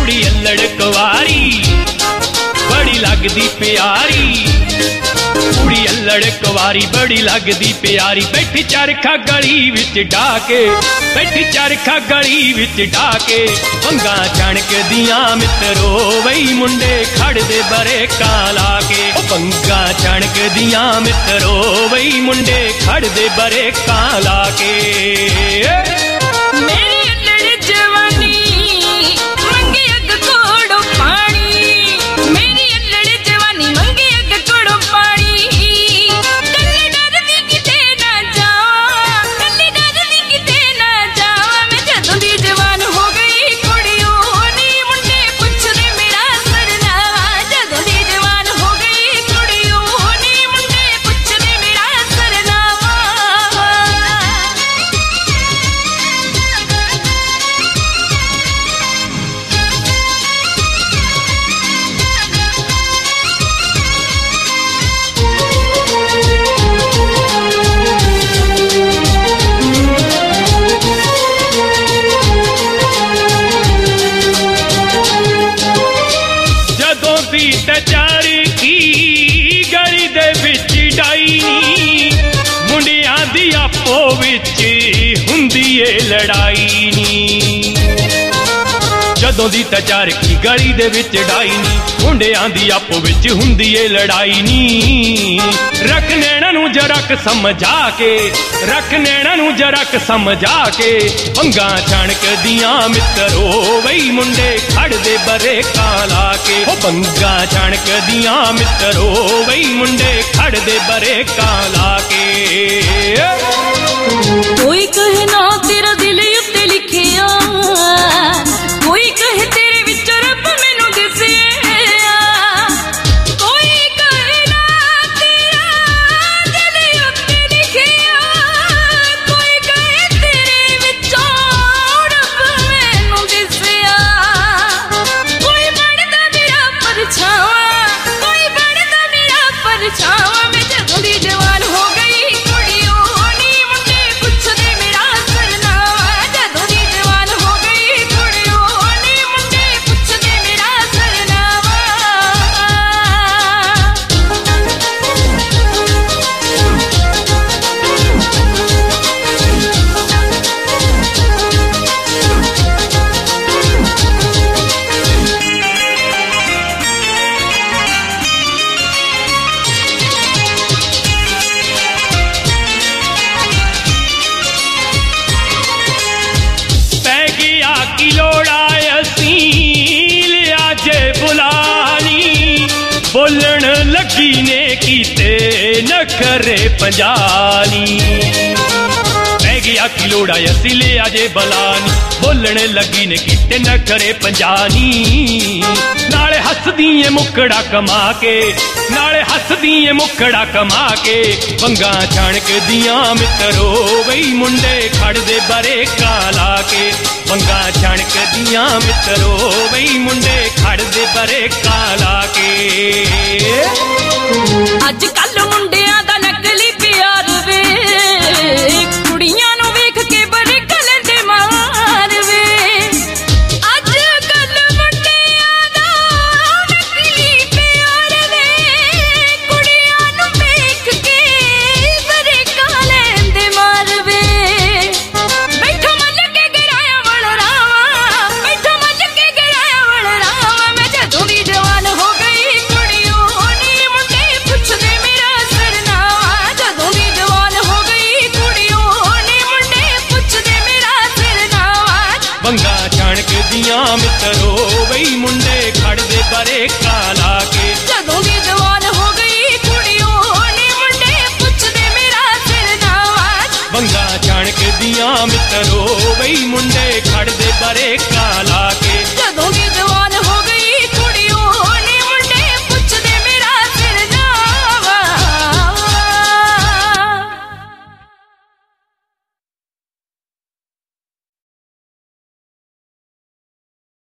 कुड़ी अल्लड़ कुवारी बड़ी लगदी प्यारी, कुड़ी अल्लड़ कुवारी बड़ी लगदी प्यारी। बैठी चरखा गली विच डाके, बैठी चरखा गली विच डाके, पंगा छणक दियां मित्रो वही मुंडे खड़दे बरेकां लाके। पंगा छणक दियां मित्रो वही मुंडे खड़दे बरेकां लाके। चरखी गली दे विच डाई नी, मुंडियां दी आपो विच हुंदी ए लड़ाई नी। जदों दी ते चरखी गली दे विच डाई नी, मुंडियां दी आपो विच हुंदी ए लड़ाई नी। रख नैणा नूं जरक समझा के, रख नैणा नूं जरक समझा के, पंगा छणक दियां मित्रो वही मुंडे खड़दे बरेकां लाके। पंगा छणक दियां मित्रो वही मुंडे खड़दे बरेकां लाके। कोई कहे ना तेरा दिल उत्ते लिखिया, कोई कहे तेरे विच रब मैनू दिसिया, कोई कहे ना तेरा दिल उत्ते लिखिया, कोई कहे तेरे विचों रब मैनू दिसिया। कोई बनदा मेरा परछावा, कोई बनदा मेरा परछावा। मैं जदों दी जवान हो गई कुड़ियों नी मुंडे पुछदे मेरा सरनावा। जदों दी जवान हो गई कुड़ियों नी मुंडे पुछदे मेरा सरनावा। पै गया की लोड़ा असी लिया जे बुलानी, बोलन लगी ने कीते नखरे पंजानी। पै गया की लोड़ा असी लिया जे बुलानी, बोलन लगी ने कीते नखरे पंजानी। नाले हसदी ए मुकड़ा कमा के, नाले हसदी ए मुकड़ा कमा के, पंगा छणक दियां मित्रो वही मुंडे खड़दे बरेकां लाके। पंगा छणक दियां मित्रो वही मुंडे खड़दे बरेकां लाके। अज कल मुंडियां दा नकली प्यार वे, कुड़ियां नूं वेख के बड़े कलंदे मार वे। अज कल मुंडियां दा नकली प्यार वे, कुड़ियां नूं वेख के बड़े कलंदे मार वे। बैठो मल के गिराया वल रावा, बैठो मल के गिराया वल रावा। मैं जदों दी जवान हो गई कुड़ियों नी मुंडे पुछदे मेरा सरनावा। जदों दी जवान हो गई कुड़ियों नी मुंडे पुछदे मेरा सरनावा। पंगा छणक दियां मित्रो वही मुंडे खड़दे बरेकां लाके। जदों दी जवान हो गई कुड़ियों नी मुंडे पुछदे मेरा सरनावा। पंगा छणक दियां मित्रो वही मुंडे खड़दे बरेकां लाके।